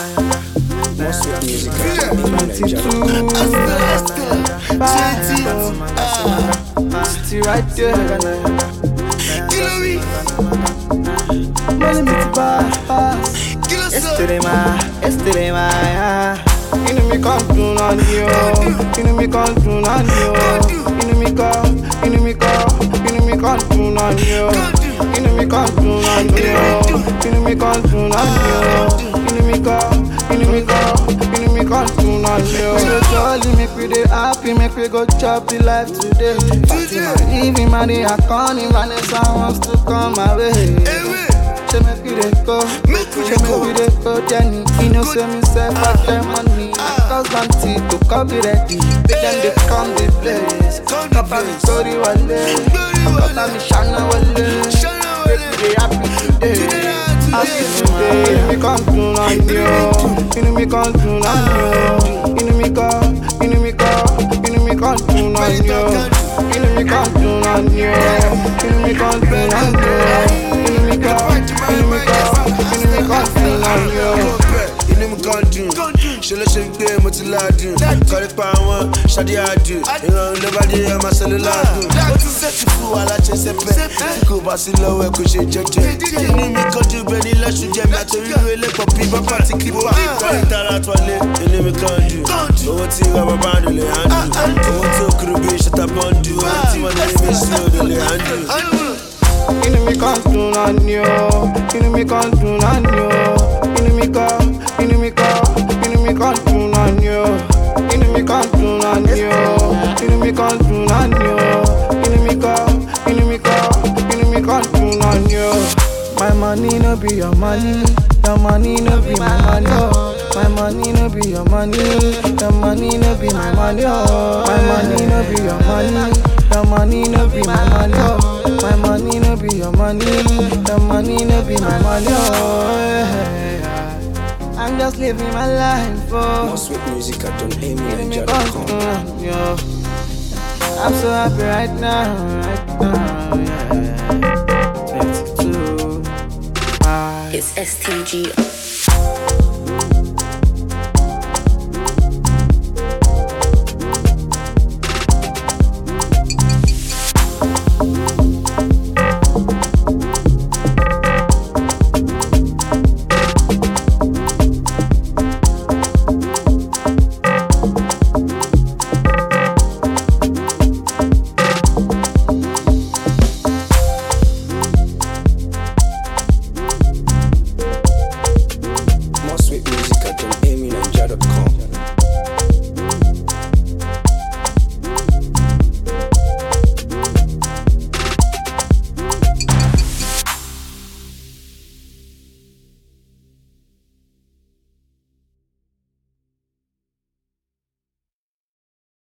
More sweet music. 22. Still right there. Money me to pass. Yesterday my. Inú mi kan dùn náà ni o. Inú mi kan dùn náà ni o. Inú mi kan dùn náà ni o. Inú mi kan dùn náà ni o. Inú mi kan dùn náà ni o. Inú mi kan dùn náà ni o. We go jolly, make we dey happy, make we go chop the life today. Fatima, living money, I can't even Vanessa wants to come my way. She make we dey go, Jenny. You know, say me say fuck them money. Cause one tea to copy ready. Then they come the place. Papa me sorry wale, Papa me shana wale. They happy today, happy today. Inú mi kan dùn náà ni o. Inú mi kan dùn náà ni o. Inú mi kan dùn náà ni o. Inú mi kan dùn náà ni o. Inú mi kan dùn náà ni o. Inú mi kan dùn náà ni o. Inú mi kan dùn, ṣe ló ṣe ń gbé mo ti ládùn. Kọ́rí pa àwọn ṣáde àdùn, ìrọ̀rùn ló bá dé ọmọ sẹ́lẹ̀ ládùn. Ó ti sẹ́tù fún aláṣẹ sẹ́pẹ̀, tí kò bá sí lọ́wọ́ ẹ̀ kò ṣe jẹ́jẹ́. Inú mi kan dùn bẹ́ẹ̀ ni lẹ́sùn jẹ́ mi àtòrí ìwé lẹ́pọ̀ bí bàbá ti kí pa. Kọ́rí tara tọ́lé, inú mi kan dùn. Owó tí rọ́bà bá ń lè hàn dùn. Owó tí ó kúrò bí ṣọta bọ́ǹdù. Owó tí wọ́n ní mi sí odò lè hàn dùn. Inú mi kan dùn náà ni o. Inú mi kan dùn náà ni o. Inú mi kan dùn náà ni o. Inú mi kan dùn náà ni o. Inú mi kan dùn náà ni o. Inú mi kan dùn náà ni o. My money no be your money. Your money no be my money. Oh. My money no be your money. Your money no be my money. Oh. My money no be your money. Your money no be my money. Oh. My money no be your money. Your money no be my money. Oh. Yeah. I'm just living my life. Oh. More sweet music at Inú mi donamynaija.com. kan dùn náà ni o. I'm so happy right now. Yeah. 22. It's STG.